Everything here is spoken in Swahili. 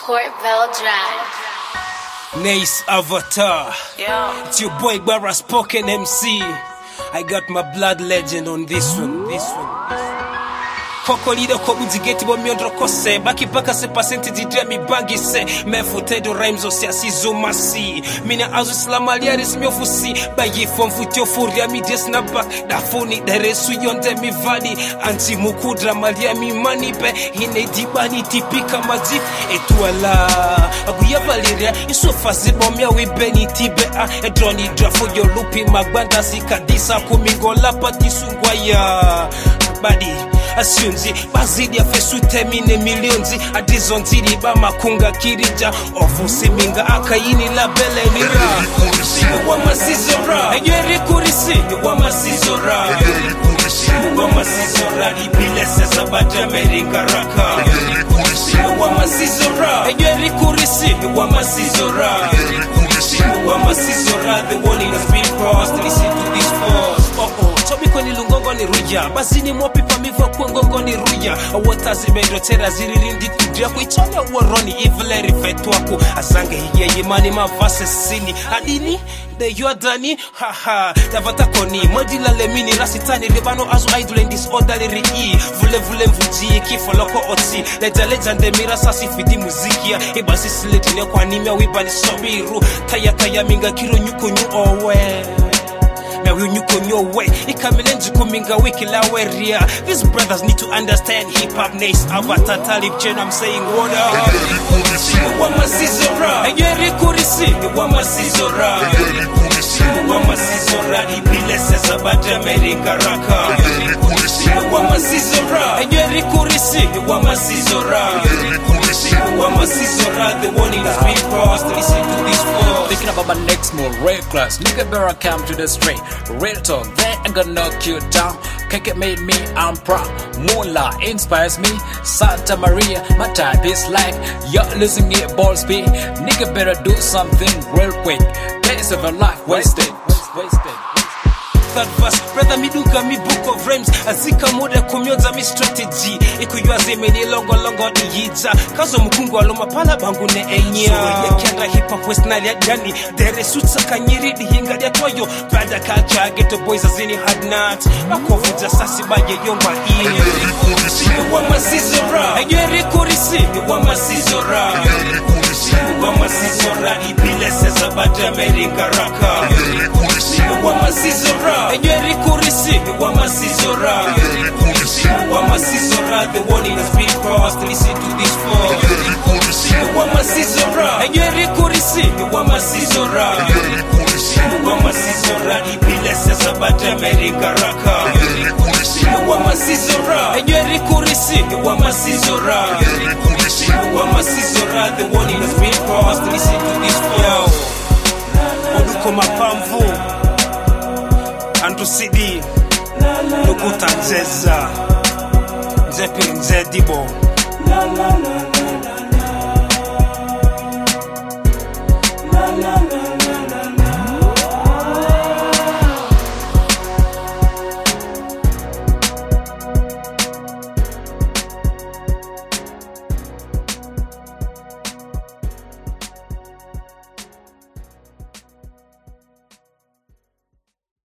Port Bell Drive. Nice avatar. Yeah. It's your boy Barra Spoken MC. I got my blood legend on this one. Koko lido ko bunzigeti bo miondro kose baki baka se percentage demi bangi se mefutedo rhymes osiasizo masi mina azu slamalia resmio fusi bayi fom futio furia mi desna back da phone deresu yonde mi vali anti mukudra malia mi mani be hine dibani tipika mazif etwala aguya valeria iso fase bomia we beni tibe a edroni drafo yo lupi magbanda sikadisa kumingola patisungwaya badi asyunzi bazidi ya fesu temine milionzi adizonziri ba makunga kirija ofusi minga akayini la bele nira wa masizora ayeri kurisi wa masizora wa masizora ibile sesa baja meringa raka wa masizora ayeri kurisi wa masizora the warning has been crossed. Listen to this force. Tobi kweni lungongo ni ruja basini mwapipa mivu kuongongo ni ruja awota zimendo tera ziririndi kudria kuichanya uoroni ivile rifetuaku asange hiye yimani mavase sini adini de yodani haha davata koni modila lemini rasitani libano azu idle in disorderly rii vule mvuji kifoloko oti leja ndemira sasi fidi muzikia ibasi siletine kwa nimya wibani sobiru taya minga kiro nyuko owe now you nyuko way ikamilenji kuminga wiki la weria. These brothers need to understand hip hop nice avatar talib chen. I'm saying what up wa masizora ayeri kurisi wa masizora ibile sesa baja meringa raka wa masizora ayeri kurisi wa masizora the warning has been crossed. Listen to this force. Thinking about my next move, red class. Nigga better come to the street. Real talk, they ain't gonna knock you down. Cake it made me, I'm proud. Moonlight inspires me. Santa Maria, my type is like you're losing it, ball speed. Nigga better do something real quick. Days of a life wasted. Third verse, brother miduka mi book of rhymes azika muda kumyoza mi strategy ikuyua zemeni longo iyija kazo mkungu aloma pala bangu ne enya so kenda hip hop west nali ya jani dere sutsa kanyiridi hinga dia toyo bada culture ghetto boys azini had not bakovuja sasi baye yomba iye wa masizora ayeri kurisi wa masizora ibile sesa baja meringa raka wa masizora ayeri kurisi wa masizora the warning has been crossed. Listen to this force. Wa masizora ayeri kurisi wa masizora ibile sesa baja meringa raka wa masizora ayeri kurisi wa masizora the warning has been crossed. Listen to this force. Oduko mapamvu Andu CD Nukuta nzeza Nzepi nzedibo